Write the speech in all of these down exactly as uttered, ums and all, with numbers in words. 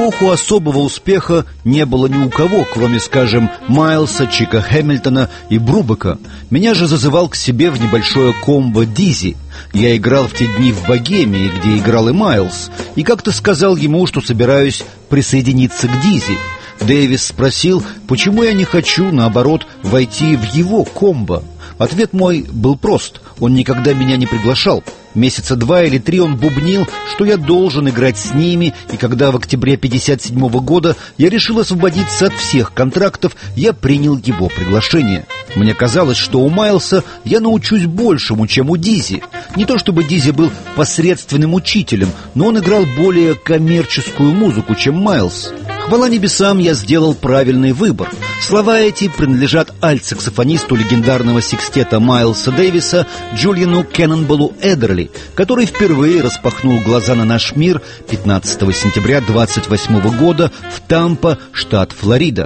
эпоху особого успеха не было ни у кого, кроме, скажем, Майлса, Чика Хэмилтона и Брубека. Меня же зазывал к себе в небольшое комбо Дизи. Я играл в те дни в Богемии, где играл и Майлс, и как-то сказал ему, что собираюсь присоединиться к Дизи. Дэвис спросил, почему я не хочу, наоборот, войти в его комбо. Ответ мой был прост. Он никогда меня не приглашал. Месяца два или три он бубнил, что я должен играть с ними, и когда в октябре пятьдесят седьмого года я решил освободиться от всех контрактов, я принял его приглашение. Мне казалось, что у Майлса я научусь большему, чем у Дизи. Не то чтобы Дизи был посредственным учителем, но он играл более коммерческую музыку, чем Майлс. Хвала небесам, я сделал правильный выбор. Слова эти принадлежат альт-саксофонисту легендарного секстета Майлса Дэвиса Джулиану Кеннонболлу Эдерли, который впервые распахнул глаза на наш мир пятнадцатого сентября двадцать восьмого года в Тампа, штат Флорида.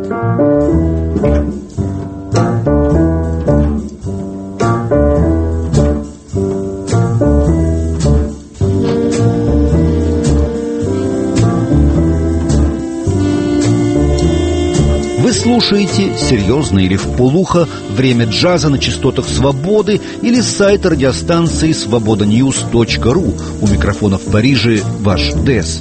Вы слушаете серьезно или вполуха «Время джаза» на частотах «Свободы» или с сайта радиостанции свобода ньюс точка ру. У микрофона в Париже ваш Дэс.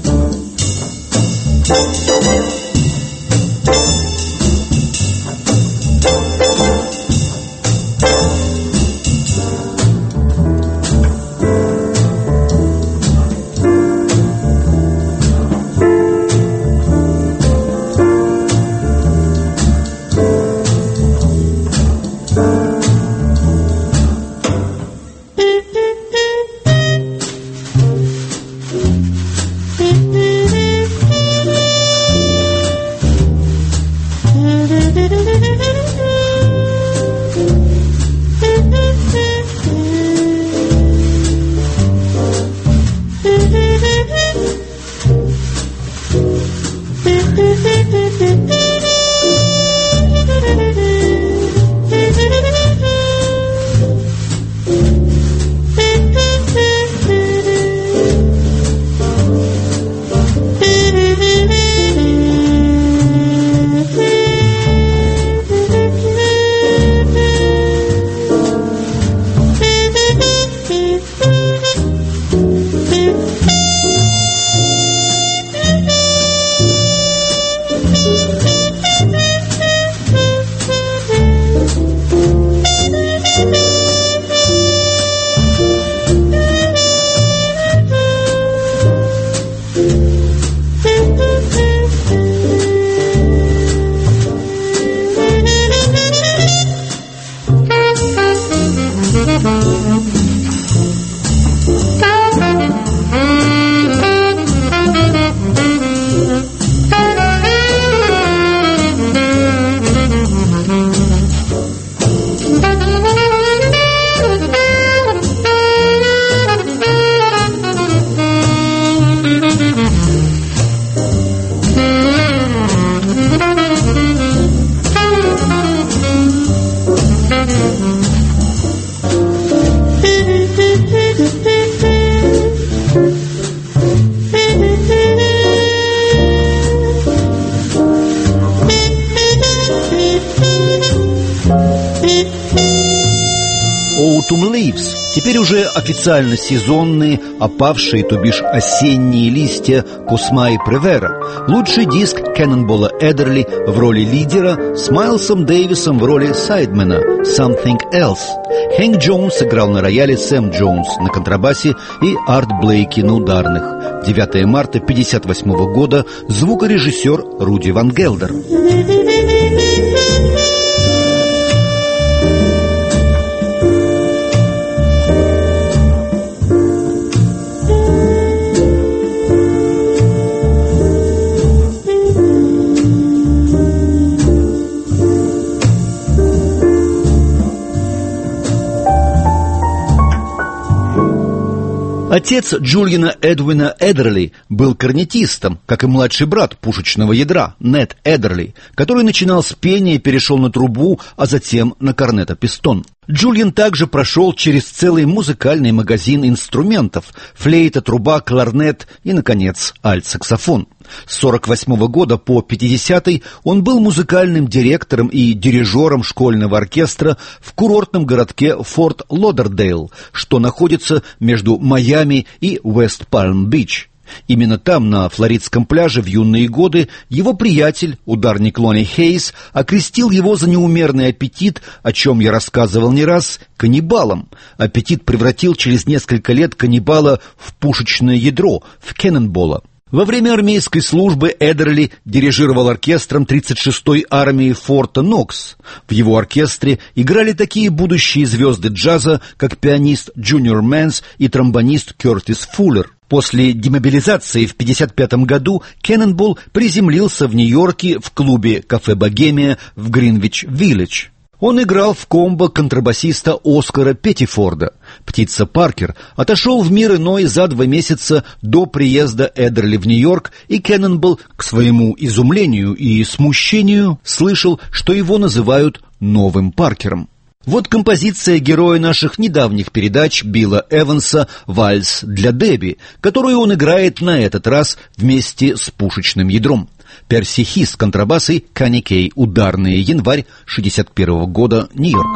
Autumn Leaves. Теперь уже официально сезонные, опавшие, то бишь осенние листья Косма и Превера. Лучший диск Кеннонболла Эдерли в роли лидера с Майлсом Дэвисом в роли сайдмена Something Else. Хэнк Джонс играл на рояле, Сэм Джонс на контрабасе и Арт Блейки на ударных. девятого марта пятьдесят восьмого года звукорежиссер Руди Ван Гелдер. Отец Джулиана Эдвина Эдерли был корнетистом, как и младший брат пушечного ядра Нет Эдерли, который начинал с пения и перешел на трубу, а затем на корнето-пистон. Джулиан также прошел через целый музыкальный магазин инструментов: флейта, труба, кларнет и, наконец, альт-саксофон. С сорок восьмого года по пятидесятый он был музыкальным директором и дирижером школьного оркестра в курортном городке Форт Лодердейл, что находится между Майами и Вест-Пальм-Бич. Именно там, на флоридском пляже, в юные годы его приятель, ударник Лонни Хейс, окрестил его за неумерный аппетит, о чем я рассказывал не раз, каннибалом. Аппетит превратил через несколько лет каннибала в пушечное ядро, в кеннонбола. Во время армейской службы Эдерли дирижировал оркестром тридцать шестой армии форта Нокс. В его оркестре играли такие будущие звезды джаза, как пианист Джуниор Мэнс и тромбонист Кертис Фуллер. После демобилизации в пятьдесят пятом году Кеннонбол приземлился в Нью-Йорке в клубе «Кафе Богемия» в Гринвич-Виллидж. Он играл в комбо контрабасиста Оскара Петтифорда. Птица Паркер отошел в мир иной за два месяца до приезда Эдерли в Нью-Йорк, и Кеннонбол, к своему изумлению и смущению, слышал, что его называют «новым Паркером». Вот композиция героя наших недавних передач Билла Эванса «Вальс для Дебби», которую он играет на этот раз вместе с пушечным ядром. Перси Хис, контрабасы, Канни Кей, ударные, январь шестьдесят первого года, Нью-Йорк.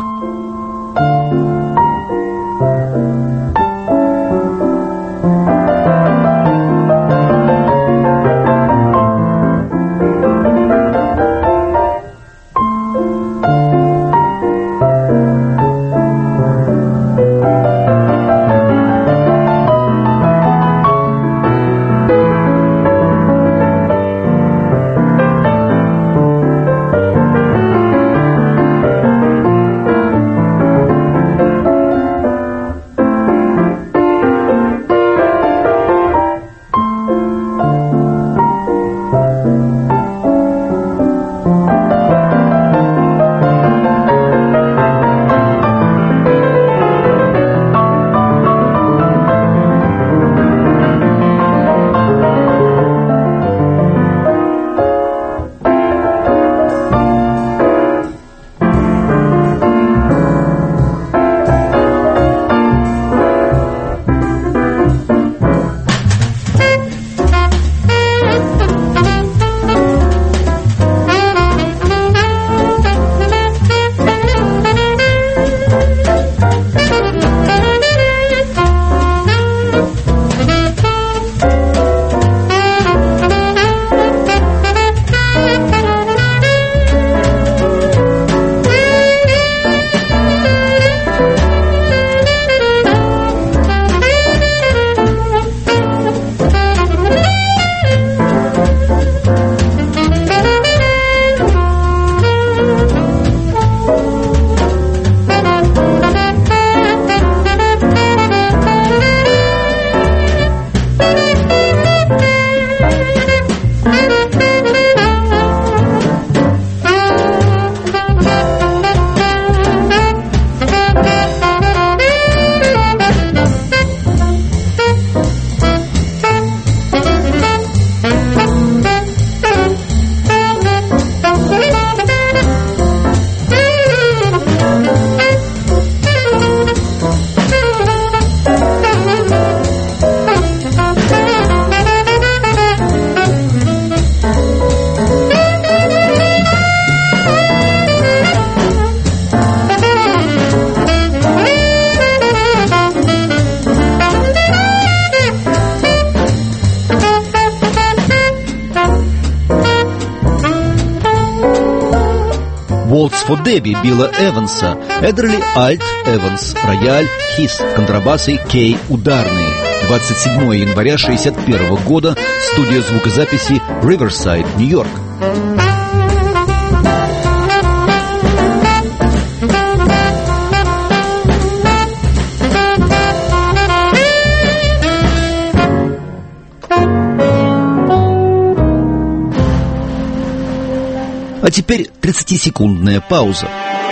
«Waltz for Debbie» Билла Эванса, Эдерли Альт, Эванс, рояль, Хис, контрабасы, Кей, ударные. двадцать седьмого января шестьдесят первого года, студия звукозаписи Riverside, Нью-Йорк. А теперь тридцатисекундная пауза.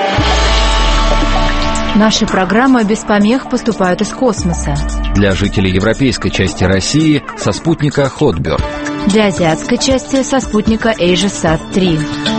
Наши программы без помех поступают из космоса. Для жителей европейской части России со спутника Hotbird. Для азиатской части со спутника AsiaSat три.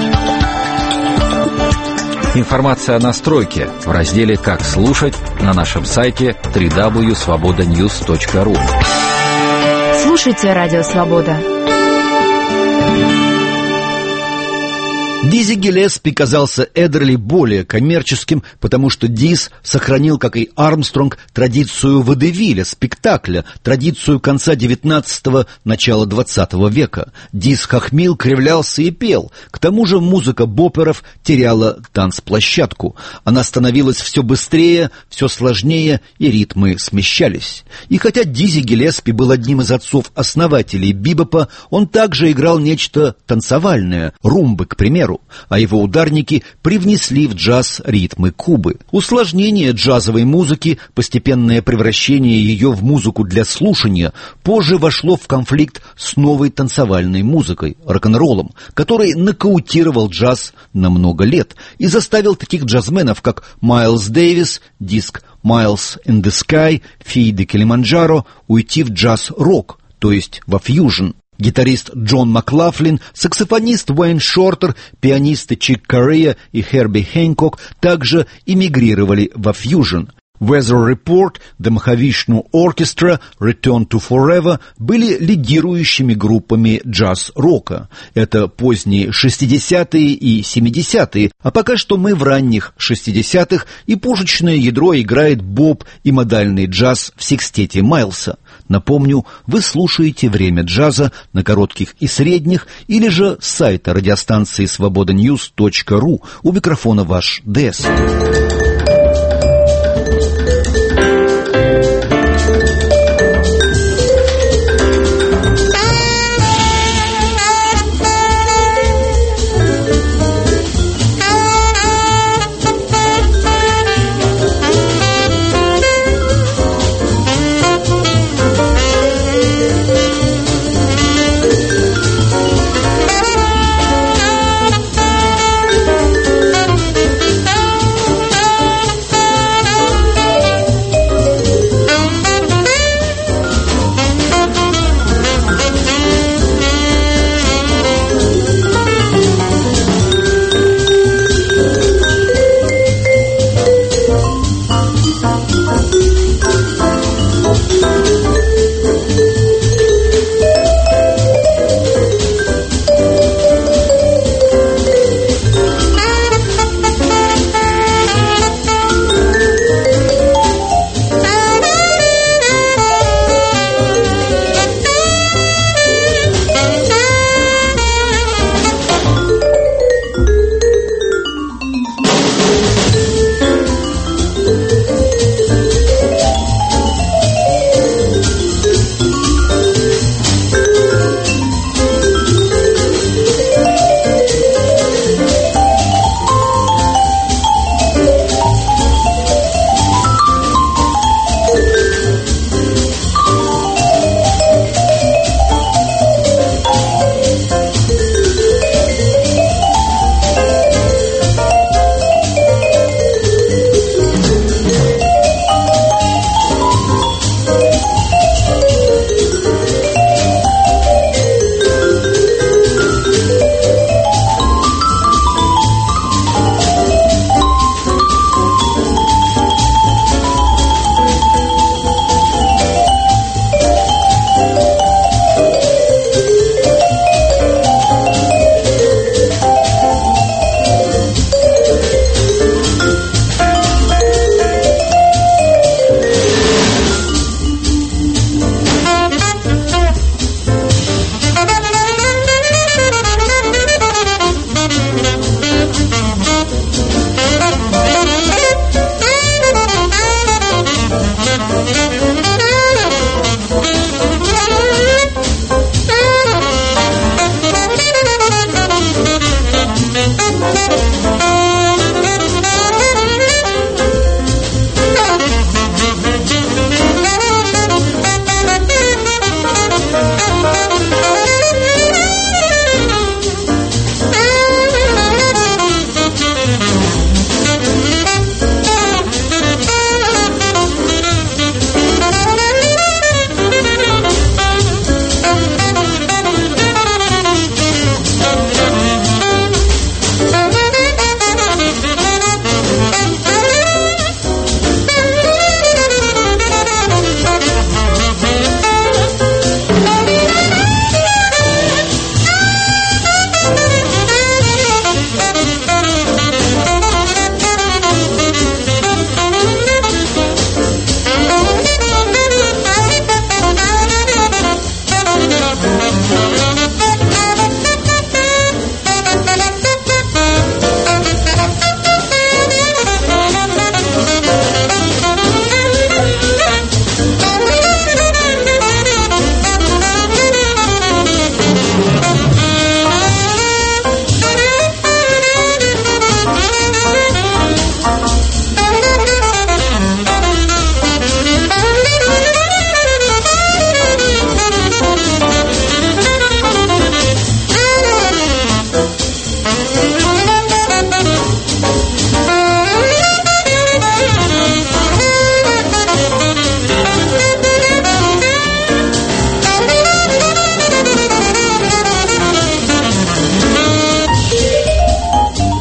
Информация о настройке в разделе «Как слушать» на нашем сайте дабл ю дабл ю дабл ю точка свобода ньюс точка ру. Слушайте Радио Свобода. Дизи Гиллеспи казался Эддерли более коммерческим, потому что Диз сохранил, как и Армстронг, традицию водевиля, спектакля, традицию конца девятнадцатого, начала двадцатого века. Диз хохмил, кривлялся и пел. К тому же музыка бопперов теряла танцплощадку. Она становилась все быстрее, все сложнее, и ритмы смещались. И хотя Дизи Гиллеспи был одним из отцов-основателей бибопа, он также играл нечто танцевальное, румбы, к примеру, а его ударники привнесли в джаз ритмы Кубы. Усложнение джазовой музыки, постепенное превращение ее в музыку для слушания позже вошло в конфликт с новой танцевальной музыкой, рок-н-роллом, который нокаутировал джаз на много лет и заставил таких джазменов, как Майлз Дэвис, диск «Miles in the Sky», «Фей де Килиманджаро» уйти в джаз-рок, то есть во фьюжн. Гитарист Джон Маклафлин, саксофонист Уэйн Шортер, пианисты Чик Корея и Херби Хэнкок также эмигрировали во фьюжн. Weather Report, The Mahavishnu Orchestra, Return to Forever были лидирующими группами джаз-рока. Это поздние шестидесятые и семидесятые, а пока что мы в ранних шестидесятых, и пушечное ядро играет боб и модальный джаз в секстете Майлса. Напомню, вы слушаете «Время джаза» на коротких и средних или же с сайта радиостанции свобода ньюс точка ру. У микрофона ваш ДЭС.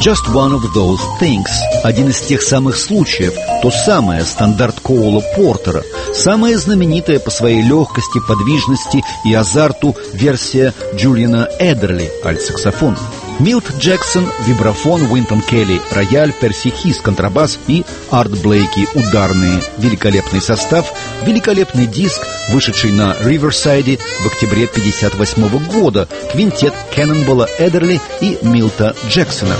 «Just one of those things» — один из тех самых случаев, то самое стандарт Коула Портера, самая знаменитая по своей легкости, подвижности и азарту версия Джулиана Эдерли, альт-саксофон. Милт Джексон, вибрафон, Уинтон Келли, рояль, Перси Хис, контрабас и Арт Блейки, ударные. Великолепный состав, великолепный диск, вышедший на Риверсайде в октябре пятьдесят восьмого года, квинтет Кеннонболла Эдерли и Милта Джексона.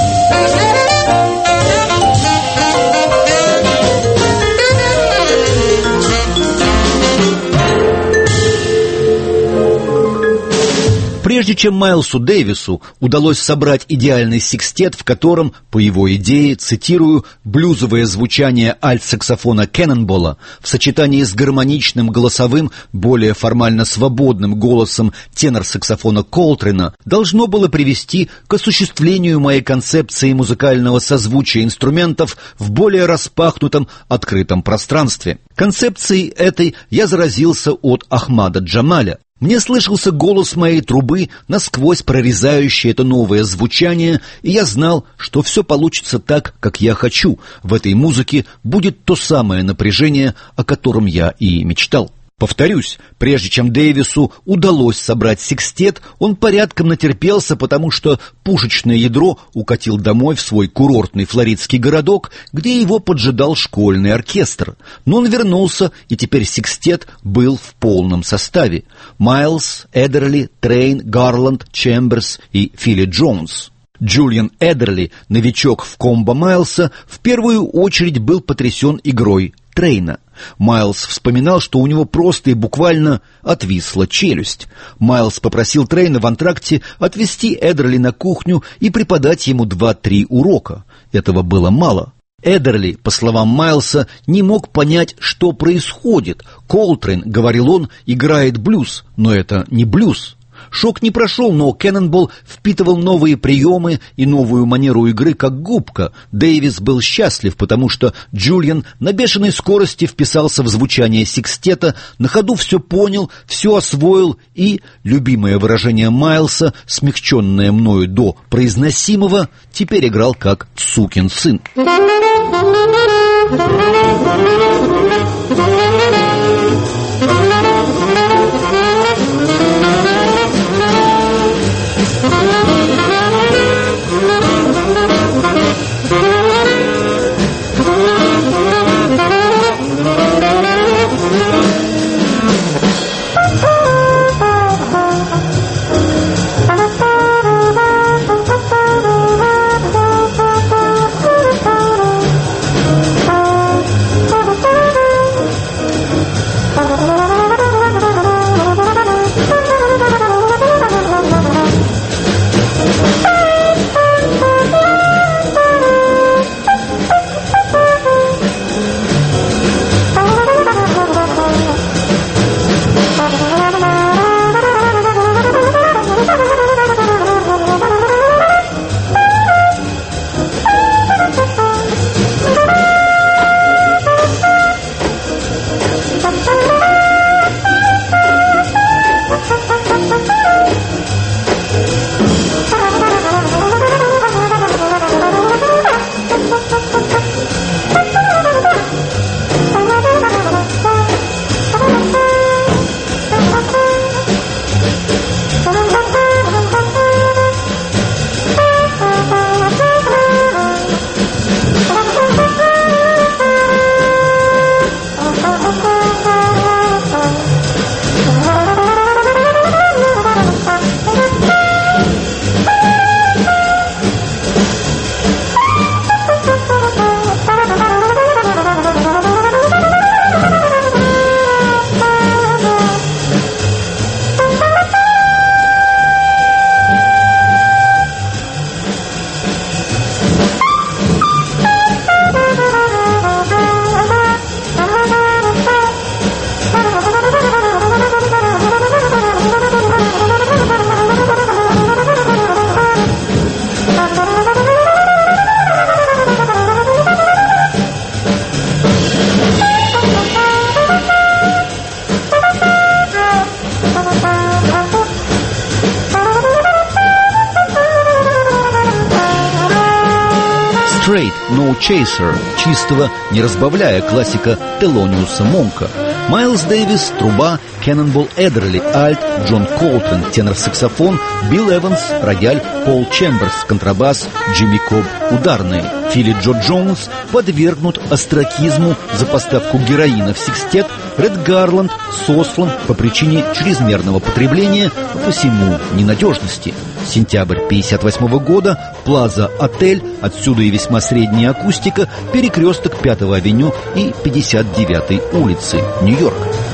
Прежде чем Майлсу Дэвису удалось собрать идеальный секстет, в котором, по его идее, цитирую, блюзовое звучание альт-саксофона Кеннонболла в сочетании с гармоничным голосовым, более формально свободным голосом тенор-саксофона Колтрена, должно было привести к осуществлению моей концепции музыкального созвучия инструментов в более распахнутом, открытом пространстве. Концепцией этой я заразился от Ахмада Джамаля. Мне слышался голос моей трубы, насквозь прорезающий это новое звучание, и я знал, что все получится так, как я хочу. В этой музыке будет то самое напряжение, о котором я и мечтал. Повторюсь, прежде чем Дэвису удалось собрать секстет, он порядком натерпелся, потому что пушечное ядро укатил домой в свой курортный флоридский городок, где его поджидал школьный оркестр. Но он вернулся, и теперь секстет был в полном составе. Майлс, Эдерли, Трейн, Гарланд, Чемберс и Филли Джонс. Джулиан Эдерли, новичок в комбо Майлса, в первую очередь был потрясен игрой Трейна. Майлс вспоминал, что у него просто и буквально отвисла челюсть. Майлс попросил Трейна в антракте отвезти Эдерли на кухню и преподать ему два-три урока. Этого было мало. Эдерли, по словам Майлса, не мог понять, что происходит. Колтрейн, говорил он, играет блюз, но это не блюз. Шок не прошел, но Кеннонболл впитывал новые приемы и новую манеру игры как губка. Дэвис был счастлив, потому что Джулиан на бешеной скорости вписался в звучание секстета, на ходу все понял, все освоил и, любимое выражение Майлса, смягченное мною до произносимого, теперь играл как сукин сын. Straight, No Chaser, чистого не разбавляя, классика Телониуса Монка. Майлз Дэвис, труба, Кеннонболл Эдерли, альт, Джон Колтран, тенор-саксофон, Билл Эванс, рояль, Пол Чемберс, контрабас, Джимми Кобб, ударные. Филли Джо Джонс подвергнут остракизму за поставку героина в секстет, Ред Гарланд сослан по причине чрезмерного потребления, по всему ненадежности. Сентябрь пятьдесят восьмого года, Плаза Отель, отсюда и весьма средняя акустика, перекресток пятой авеню и пятьдесят девятой улицы, Нью-Йорк.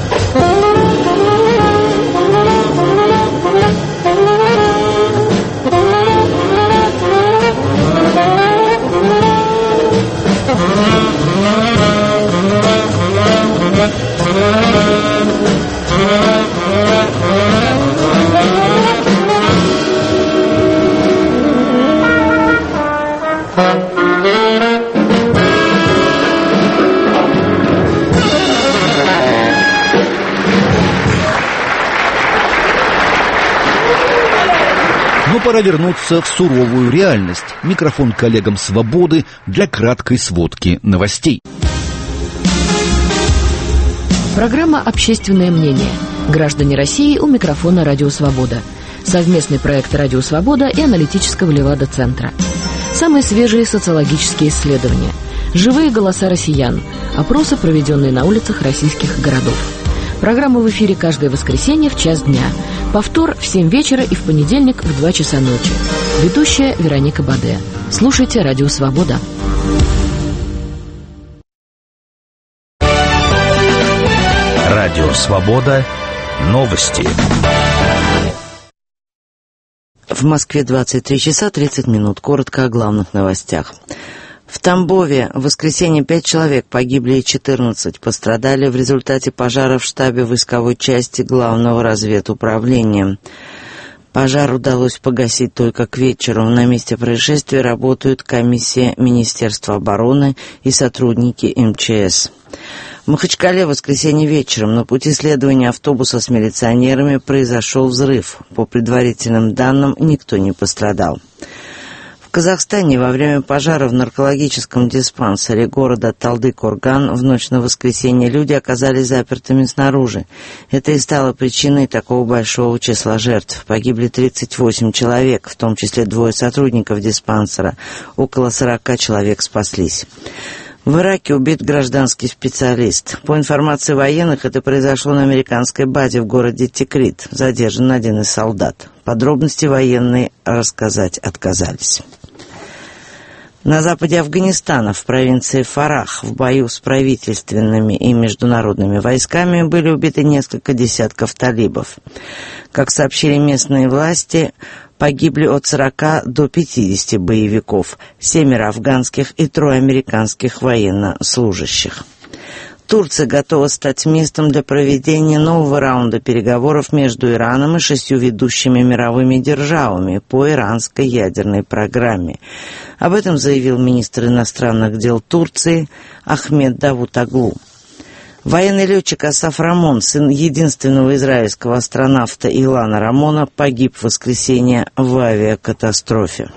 Но пора вернуться в суровую реальность. Микрофон коллегам «Свободы» для краткой сводки новостей. Программа «Общественное мнение». Граждане России у микрофона «Радио Свобода». Совместный проект «Радио Свобода» и аналитического Левада-центра. Самые свежие социологические исследования. Живые голоса россиян. Опросы, проведенные на улицах российских городов. Программа в эфире каждое воскресенье в час дня. Повтор в семь вечера и в понедельник в два часа ночи. Ведущая Вероника Баде. Слушайте «Радио Свобода». Радио Свобода. Новости. В Москве двадцать три часа тридцать минут. Коротко о главных новостях. В Тамбове в воскресенье пять человек погибли и четырнадцать пострадали в результате пожара в штабе войсковой части Главного разведуправления. Пожар удалось погасить только к вечеру. На месте происшествия работают комиссия Министерства обороны и сотрудники эм че эс. В Махачкале в воскресенье вечером на пути следования автобуса с милиционерами произошел взрыв. По предварительным данным, никто не пострадал. В Казахстане во время пожара в наркологическом диспансере города Талдык-Орган в ночь на воскресенье люди оказались запертыми снаружи. Это и стало причиной такого большого числа жертв. Погибли тридцать восемь человек, в том числе двое сотрудников диспансера. Около сорока человек спаслись. В Ираке убит гражданский специалист. По информации военных, это произошло на американской базе в городе Тикрит. Задержан один из солдат. Подробности военные рассказать отказались. На западе Афганистана, в провинции Фарах, в бою с правительственными и международными войсками были убиты несколько десятков талибов. Как сообщили местные власти, погибли от сорока до пятидесяти боевиков, семеро афганских и трое американских военнослужащих. Турция готова стать местом для проведения нового раунда переговоров между Ираном и шестью ведущими мировыми державами по иранской ядерной программе. Об этом заявил министр иностранных дел Турции Ахмед Давутоглу. Военный летчик Асаф Рамон, сын единственного израильского астронавта Илана Рамона, погиб в воскресенье в авиакатастрофе.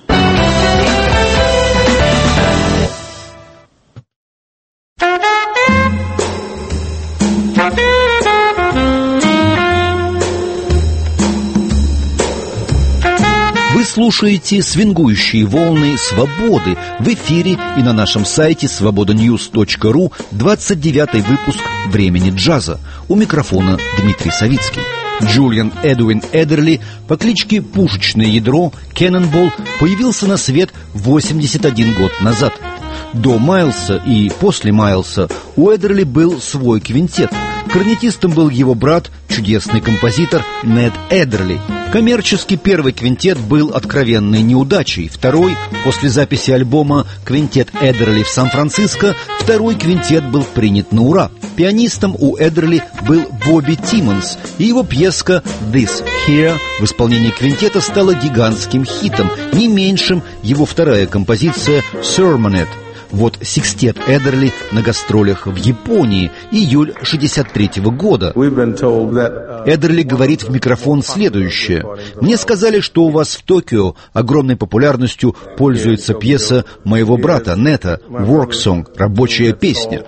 Вы слушаете «Свингующие волны свободы» в эфире и на нашем сайте свобода ньюс точка ру. двадцать девятый выпуск «Времени джаза». У микрофона Дмитрий Савицкий. Джулиан Эдуин Эдерли по кличке Пушечное ядро Кеннонболл появился на свет восемьдесят один год назад. До Майлса и после Майлса у Эдерли был свой квинтет. Корнетистом был его брат, чудесный композитор Нед Эдерли. Коммерчески первый квинтет был откровенной неудачей. Второй, после записи альбома «Квинтет Эдерли в Сан-Франциско», второй квинтет был принят на ура. Пианистом у Эдерли был Бобби Тиммонс, и его пьеска «This Here» в исполнении квинтета стала гигантским хитом, не меньшим его вторая композиция «Sermonette». Вот секстет Эдерли на гастролях в Японии, июль шестьдесят третьего года. Эдерли говорит в микрофон следующее. «Мне сказали, что у вас в Токио огромной популярностью пользуется пьеса моего брата Нета «Work Song» — «Рабочая песня».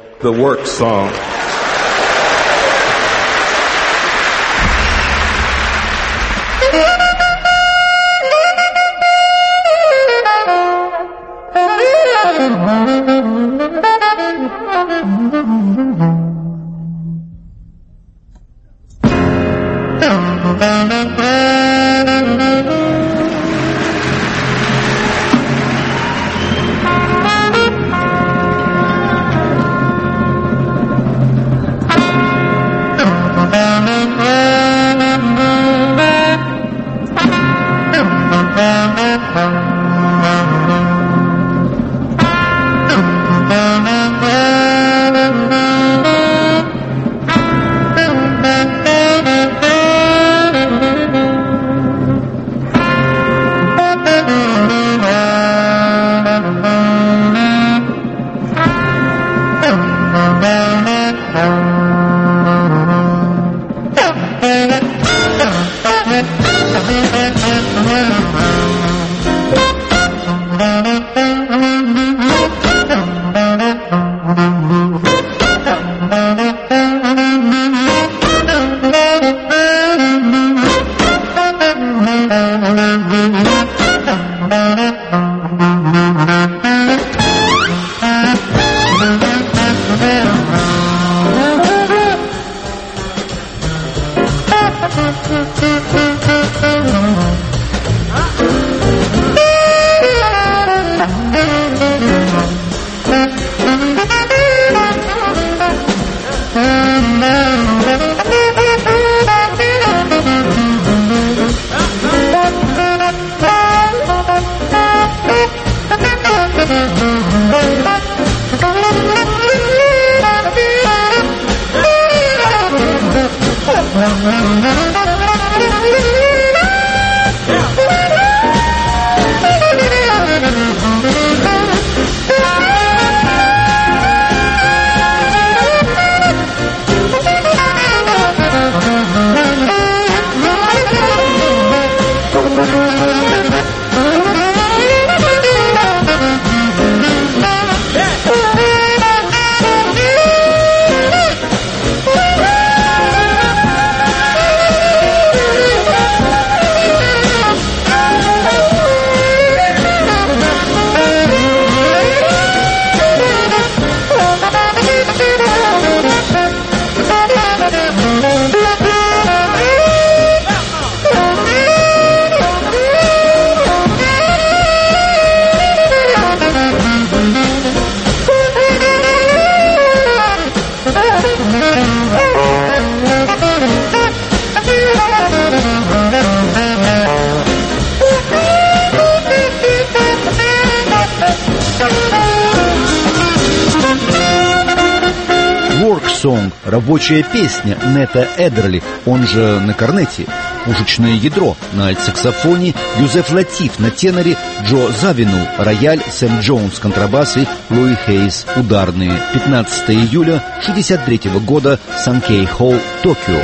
Song — рабочая песня Нета Эдерли, он же на корнете, пушечное ядро на альтсаксофоне, Юзеф Латиф на теноре, Джо Завину, рояль, Сэм Джонс, контрабас и Луи Хейс, ударные. пятнадцатого июля шестьдесят третьего года, Санкей Холл, Токио.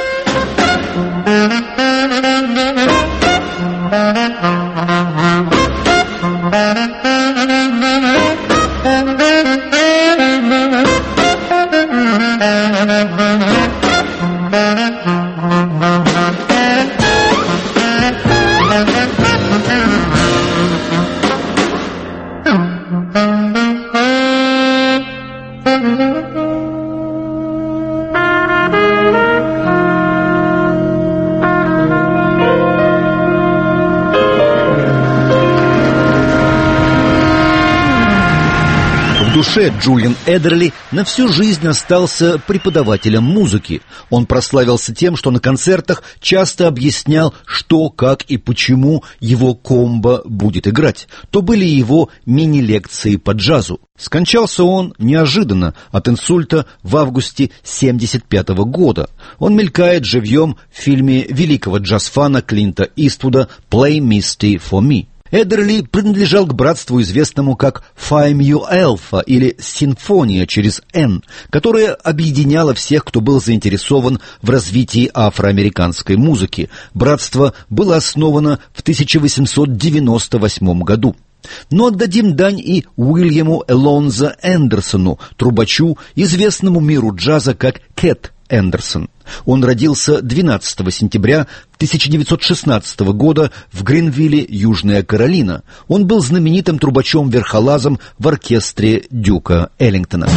В душе Джулиан Эдерли на всю жизнь остался преподавателем музыки. Он прославился тем, что на концертах часто объяснял, что, как и почему его комбо будет играть. То были его мини-лекции по джазу. Скончался он неожиданно от инсульта в августе семьдесят пятого года. Он мелькает живьем в фильме великого джаз-фана Клинта Иствуда «Play Misty for Me». Эддерли принадлежал к братству, известному как Phi Mu Alpha или Симфония через N, которая объединяла всех, кто был заинтересован в развитии афроамериканской музыки. Братство было основано в тысяча восемьсот девяносто восьмом году. Но отдадим дань и Уильяму Элонзо Эндерсону, трубачу, известному миру джаза как Кэт Эндерсон. Он родился двенадцатого сентября тысяча девятьсот шестнадцатого года в Гринвилле, Южная Каролина. Он был знаменитым трубачом-верхолазом в оркестре Дюка Эллингтона.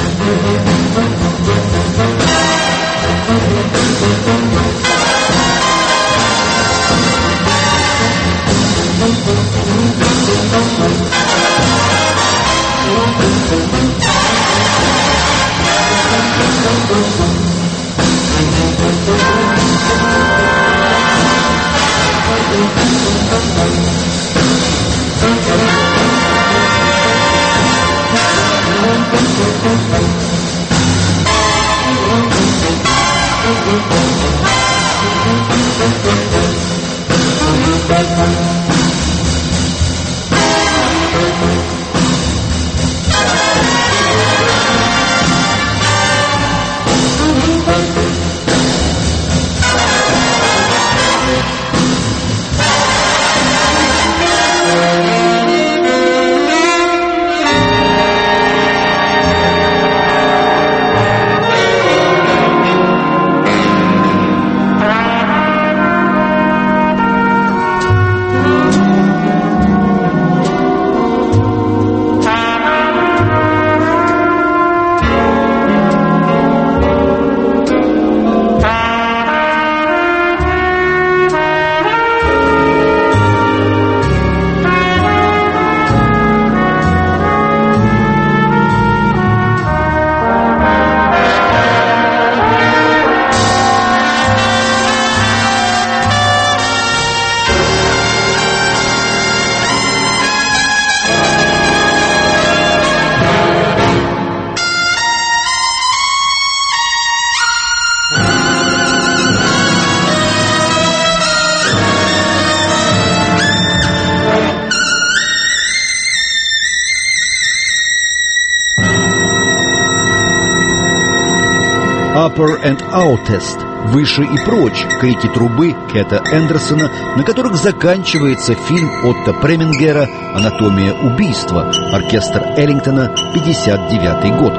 Upper and Outest, выше и прочь, крики трубы Кэта Эндерсона, на которых заканчивается фильм Отто Премингера «Анатомия убийства», оркестр Эллингтона, пятьдесят девятый год.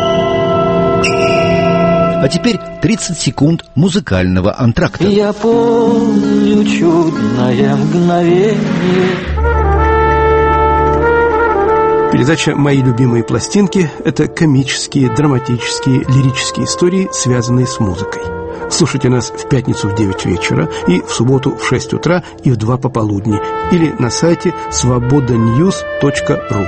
А теперь тридцать секунд музыкального антракта. Я помню чудное мгновение. Передача «Мои любимые пластинки» — это комические, драматические, лирические истории, связанные с музыкой. Слушайте нас в пятницу в девять вечера и в субботу в шесть утра и в два пополудни или на сайте свобода ньюс точка ру.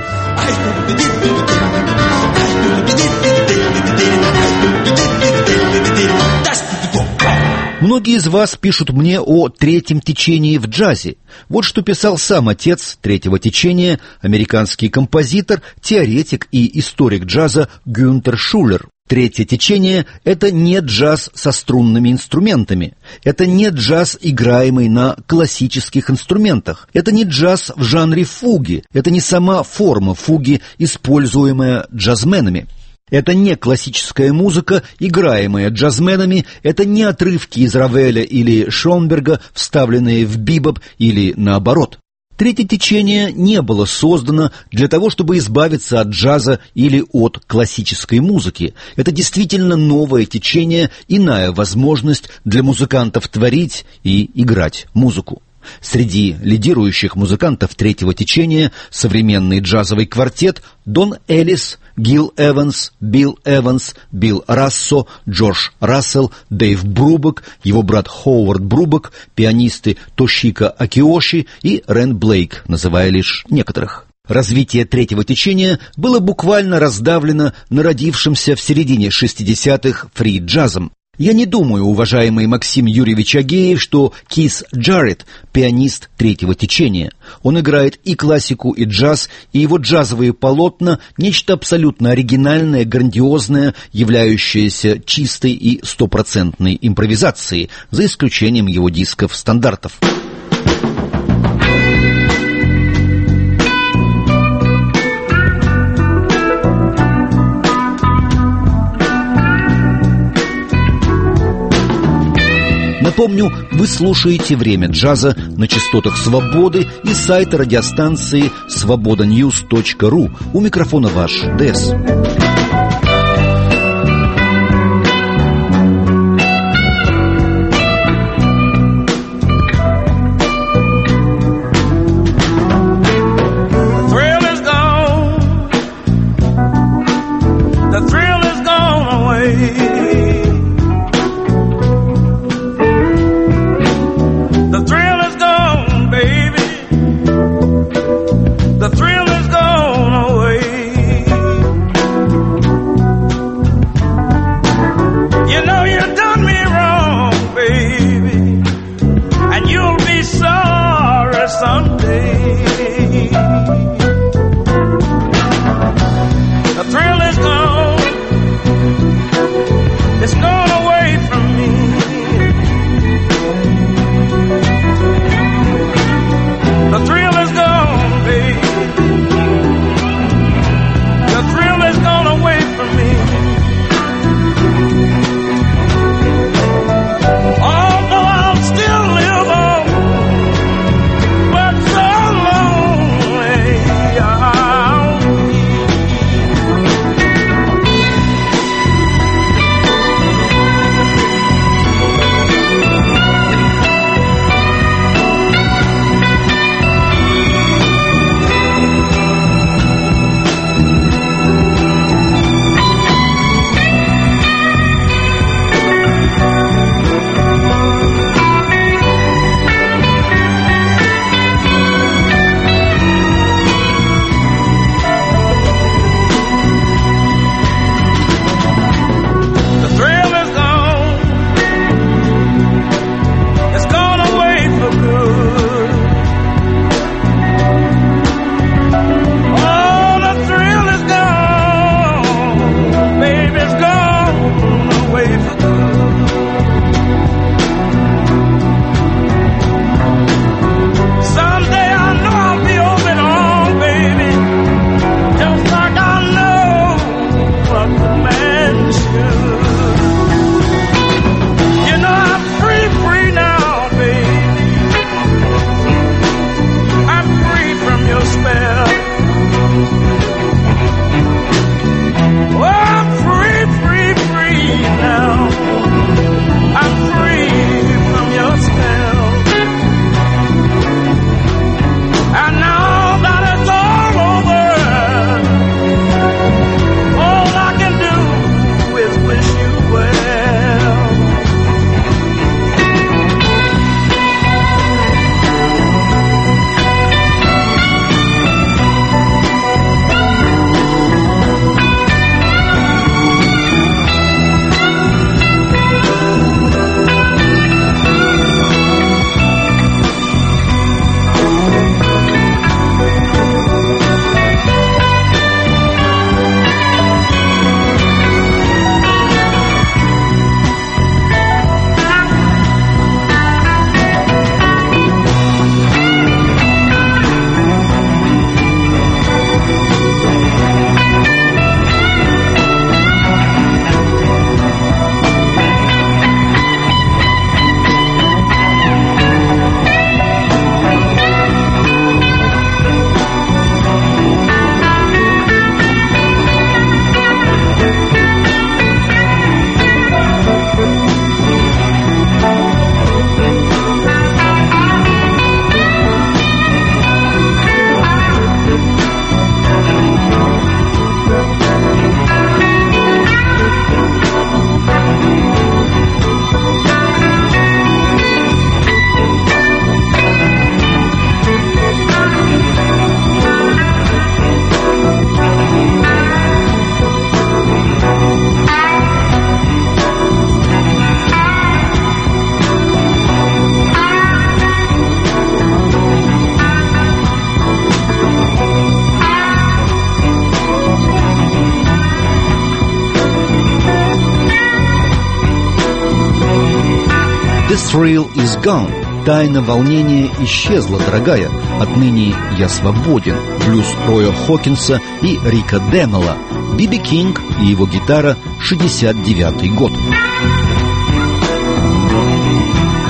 Многие из вас пишут мне о третьем течении в джазе. Вот что писал сам отец третьего течения, американский композитор, теоретик и историк джаза Гюнтер Шулер. Третье течение – это не джаз со струнными инструментами. Это не джаз, играемый на классических инструментах. Это не джаз в жанре фуги. Это не сама форма фуги, используемая джазменами. Это не классическая музыка, играемая джазменами, это не отрывки из Равеля или Шонберга, вставленные в бибоп или наоборот. Третье течение не было создано для того, чтобы избавиться от джаза или от классической музыки. Это действительно новое течение, иная возможность для музыкантов творить и играть музыку. Среди лидирующих музыкантов третьего течения современный джазовый квартет Дон Эллис, Гил Эванс, Билл Эванс, Билл Рассо, Джордж Рассел, Дэйв Брубек, его брат Ховард Брубек, пианисты Тошика Акиоши и Рен Блейк, называя лишь некоторых. Развитие третьего течения было буквально раздавлено народившимся в середине шестидесятых фри-джазом. Я не думаю, уважаемый Максим Юрьевич Агеев, что Кис Джарретт – пианист третьего течения. Он играет и классику, и джаз, и его джазовые полотна – нечто абсолютно оригинальное, грандиозное, являющееся чистой и стопроцентной импровизацией, за исключением его дисков-стандартов. Напомню, вы слушаете «Время джаза» на частотах «Свободы» и сайта радиостанции свобода ньюс точка ру. У микрофона ваш Дэс. The thrill is gone. Тайна волнения исчезла, дорогая. Отныне я свободен. Блюз Роя Хокинса и Рика Демела. Би Би Кинг и его гитара, шестьдесят девятый год.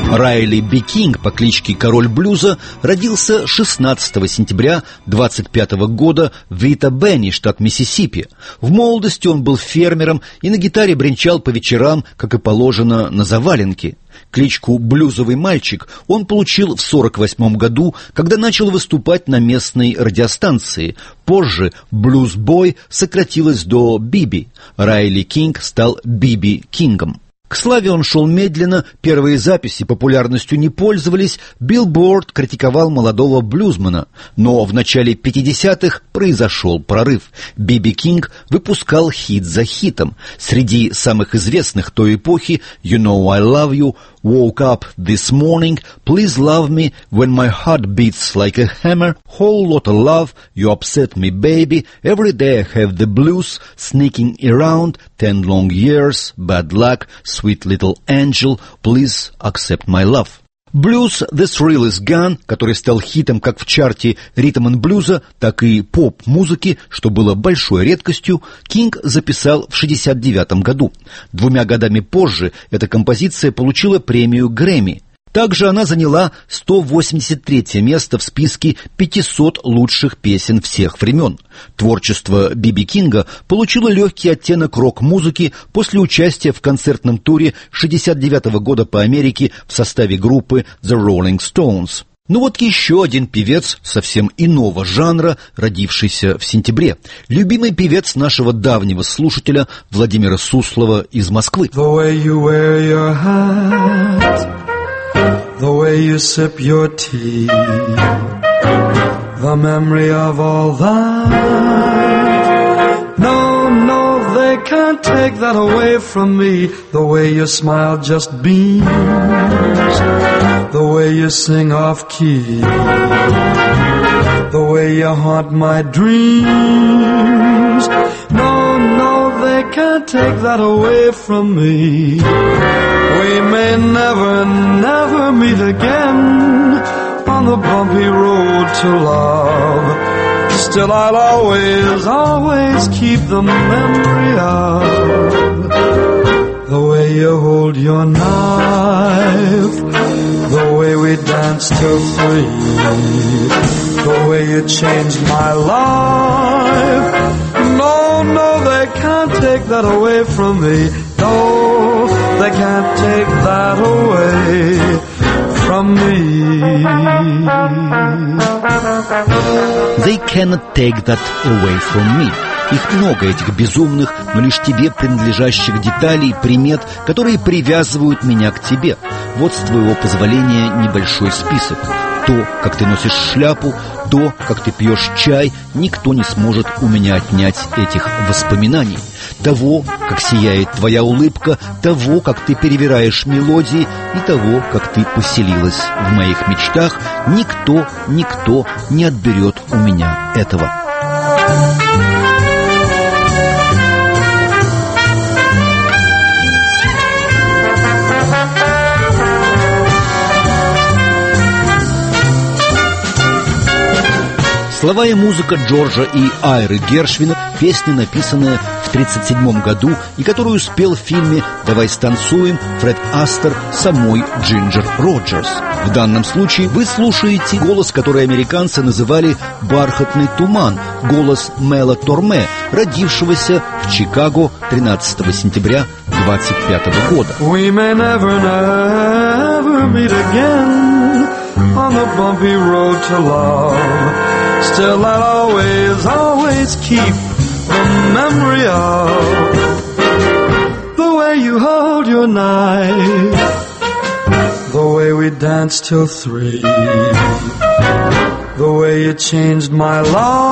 Райли Би Кинг по кличке Король блюза родился шестнадцатого сентября двадцать пятого года в Ита-Бенни, штат Миссисипи. В молодости он был фермером и на гитаре бренчал по вечерам, как и положено, на заваленке. Кличку «Блюзовый мальчик» он получил в сорок восьмом году, когда начал выступать на местной радиостанции. Позже «Блюз-бой» сократилось до «Биби». Райли Кинг стал Биби Кингом. К славе он шел медленно, первые записи популярностью не пользовались, Билборд критиковал молодого блюзмена, но в начале пятидесятых произошел прорыв. Биби Кинг выпускал хит за хитом. Среди самых известных той эпохи «You Know I Love You», «Woke Up This Morning», «Please Love Me», «When My Heart Beats Like a Hammer», «Whole Lot of Love», «You Upset Me Baby», «Every Day I Have the Blues», «Sneaking Around», «Ten Long Years», «Bad Luck», «Sweet Little Angel», «Please Accept My Love». Блюз «The Thrill Is Gone», который стал хитом как в чарте ритм-н-блюза, так и поп-музыки, что было большой редкостью, Кинг записал в шестьдесят девятом году. Двумя годами позже эта композиция получила премию Грэмми. Также она заняла сто восемьдесят третье место в списке пятисот лучших песен всех времен. Творчество Биби Кинга получило легкий оттенок рок-музыки после участия в концертном туре шестьдесят девятого года по Америке в составе группы The Rolling Stones. Ну вот еще один певец совсем иного жанра, родившийся в сентябре. Любимый певец нашего давнего слушателя Владимира Суслова из Москвы. The way you sip your tea, the memory of all that. No, no, they can't take that away from me. The way you smile just beams, the way you sing off key, the way you haunt my dreams. No, no, they can't take that away from me. We may never, never meet again on the bumpy road to love. Still I'll always, always keep the memory of the way you hold your knife, the way we danced till three, the way you changed my life. No, no, they can't take that away from me. No, they can't take that away from me. They cannot take that away from me. Их много, этих безумных, но лишь тебе принадлежащих деталей, примет, которые привязывают меня к тебе. Вот с твоего позволения небольшой список. То, как ты носишь шляпу, то, как ты пьешь чай, никто не сможет у меня отнять этих воспоминаний. Того, как сияет твоя улыбка, того, как ты перебираешь мелодии, и того, как ты поселилась в моих мечтах, никто, никто не отберет у меня этого. Слова и музыка Джорджа и Айры Гершвина, песня, написанная в тридцать седьмом году и которую спел в фильме «Давай станцуем» Фред Астер самой Джинджер Роджерс. В данном случае вы слушаете голос, который американцы называли «бархатный туман», голос Мела Торме, родившегося в Чикаго тринадцатого сентября двадцать пятого года. We may never, never meet again on the bumpy road to love. Still I'll always, always keep the memory of the way you hold your knife, the way we danced till three, the way you changed my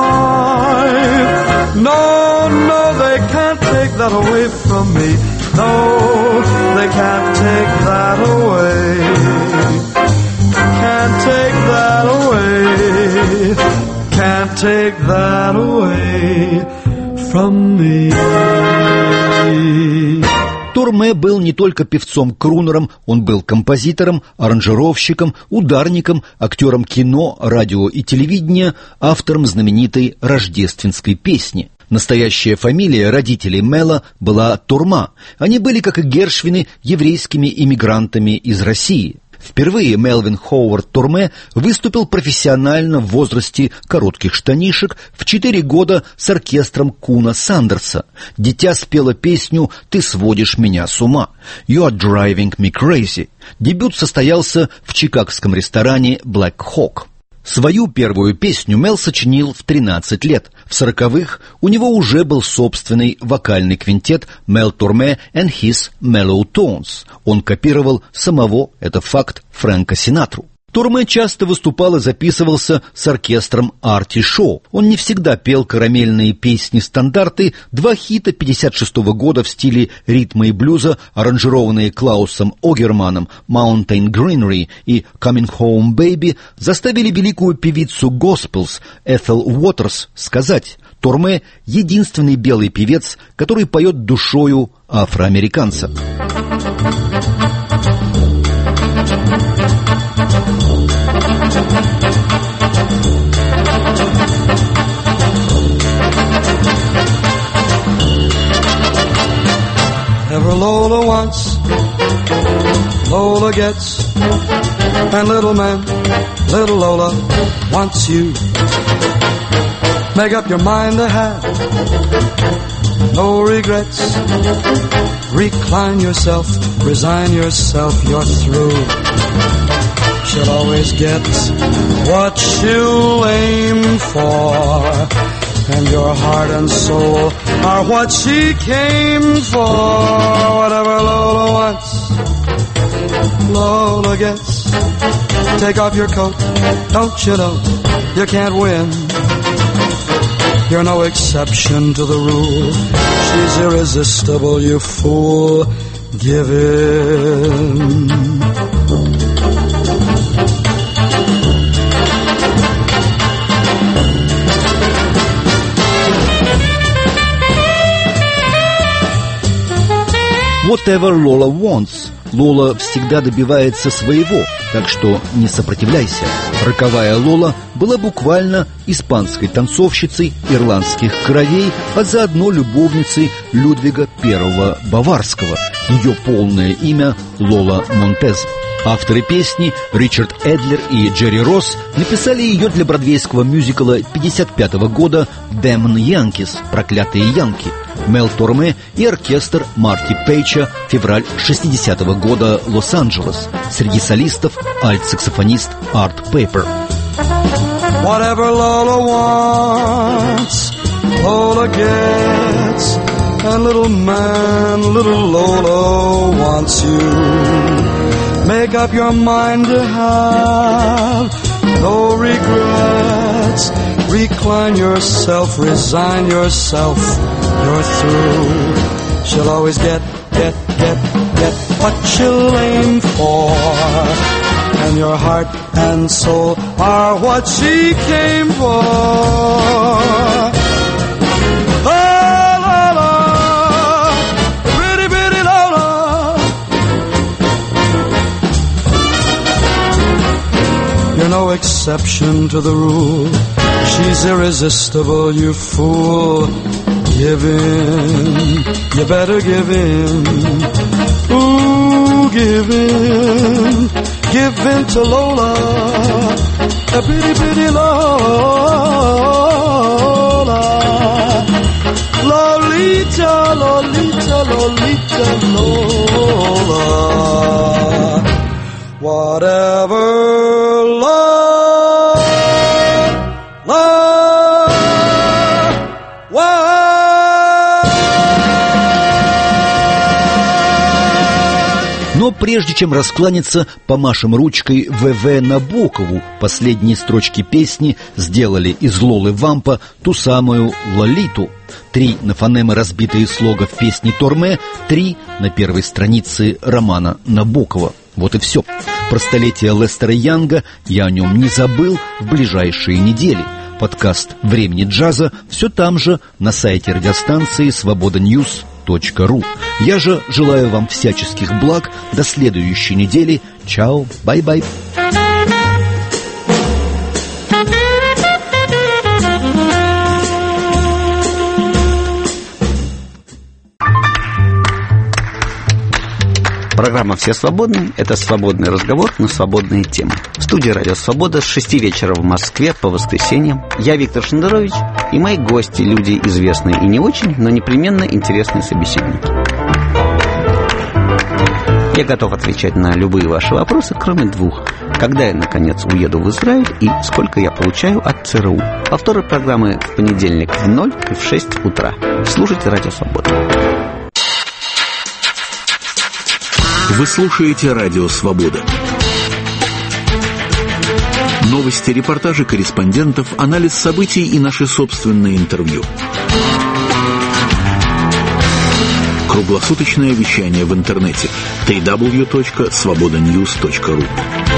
life. No, no, they can't take that away from me. No, they can't take that away. Can't take that away. Can't take that away from me. Торме был не только певцом-крунером, он был композитором, аранжировщиком, ударником, актером кино, радио и телевидения, автором знаменитой рождественской песни. Настоящая фамилия родителей Мела была Турма. Они были, как и Гершвины, еврейскими иммигрантами из России. В Впервые Мелвин Ховард Торме выступил профессионально в возрасте коротких штанишек в четыре года с оркестром Куна Сандерса. Дитя спело песню «Ты сводишь меня с ума» «You are driving me crazy». Дебют состоялся в чикагском ресторане Black Hawk. Свою первую песню Мел сочинил в тринадцать лет. В сороковых у него уже был собственный вокальный квинтет Mel Torme and His Mellow Tones. Он копировал самого, это факт, Фрэнка Синатру. Торме часто выступал и записывался с оркестром Арти Шоу. Он не всегда пел карамельные песни-стандарты. Два хита пятьдесят шестого года в стиле ритма и блюза, аранжированные Клаусом Огерманом, Mountain Greenery и Coming Home Baby, заставили великую певицу Gospels Эθел Уотерс сказать: «Торме — единственный белый певец, который поет душою афроамериканца». Ever Lola wants, Lola gets, and little man, little Lola wants you. Make up your mind to have no regrets. Recline yourself, resign yourself, you're through. She'll always get what she'll aim for, and your heart and soul are what she came for. Whatever Lola wants, Lola gets. Take off your coat, don't you know you can't win. You're no exception to the rule. She's irresistible, you fool. Give in. Whatever Lola wants. Лола всегда добивается своего, так что не сопротивляйся. Роковая Лола была буквально испанской танцовщицей ирландских кровей, а заодно любовницей Людвига Первого Баварского. Ее полное имя Лола Монтез. Авторы песни Ричард Эдлер и Джерри Росс написали ее для бродвейского мюзикла пятьдесят пятого года «Damn Yankees» – «Проклятые Янки». Мел Торме и оркестр Марти Пейча, февраль шестидесятого года, Лос-Анджелес. Среди солистов альт-саксофонист Арт Пейпер. Whatever Lola wants, Lola gets, and little man, little Lola wants you. Make up your mind to have no regrets. Recline yourself, resign yourself, you're through. She'll always get, get, get, get what she'll aim for. And your heart and soul are what she came for. Oh, Lola, pretty, pretty Lola. You're no exception to the rule. She's irresistible, you fool. Give in, you better give in. Ooh, give in, give in to Lola, a pretty, pretty Lola. Lolita, Lolita, Lolita, Lola. Whatever love. Но прежде чем раскланяться, помашем ручкой вэ вэ Набокову. Последние строчки песни сделали из Лолы Вампа ту самую Лолиту. Три на фонемы разбитые слога в песне Торме, три на первой странице романа Набокова. Вот и все. Про столетие Лестера Янга я о нем не забыл в ближайшие недели. Подкаст «Времени джаза» все там же, на сайте радиостанции свобода ньюс точка ру. Я же желаю вам всяческих благ. До следующей недели. Чао, бай-бай. Программа «Все свободны» — это свободный разговор на свободные темы. В студии «Радио Свобода» с шести вечера в Москве по воскресеньям. Я Виктор Шендерович и мои гости, люди известные и не очень, но непременно интересные собеседники. Я готов отвечать на любые ваши вопросы, кроме двух. Когда я, наконец, уеду в Израиль и сколько я получаю от ЦРУ. Повторы программы в понедельник в ноль и в шесть утра. Слушайте «Радио Свобода». Вы слушаете «Радио Свобода». Новости, репортажи корреспондентов, анализ событий и наши собственные интервью. Круглосуточное вещание в интернете дабл ю дабл ю дабл ю точка свобода ньюс точка ру.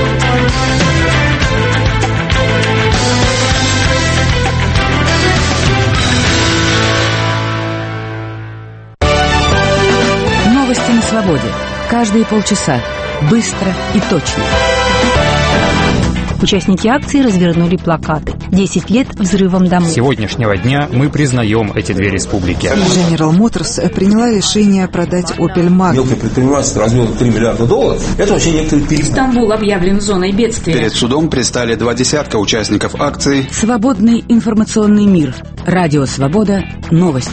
Новости на свободе. Каждые полчаса. Быстро и точно. Участники акции развернули плакаты. десять лет взрывом домов. С сегодняшнего дня мы признаем эти две республики. General Motors приняла решение продать Opel Magna. Мелкое предпринимательство размером три миллиарда долларов. Это вообще некоторый период. Стамбул объявлен зоной бедствия. Перед судом предстали два десятка участников акции. Свободный информационный мир. Радио Свобода. Новости.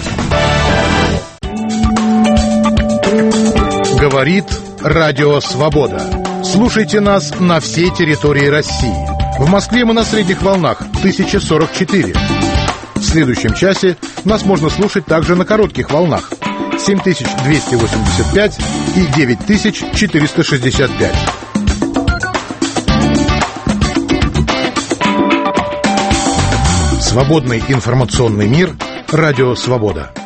Говорит Радио Свобода. Слушайте нас на всей территории России. В Москве мы на средних волнах тысяча сорок четыре. В следующем часе нас можно слушать также на коротких волнах семь тысяч двести восемьдесят пять и девять тысяч четыреста шестьдесят пять. Свободный информационный мир. Радио Свобода.